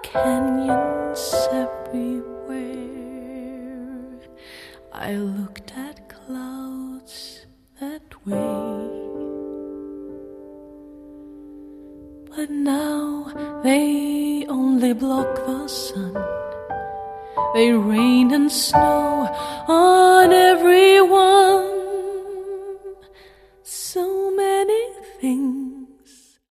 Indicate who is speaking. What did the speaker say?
Speaker 1: canyons everywhere. I looked at clouds that way, but now they only block the sun. They rain and snow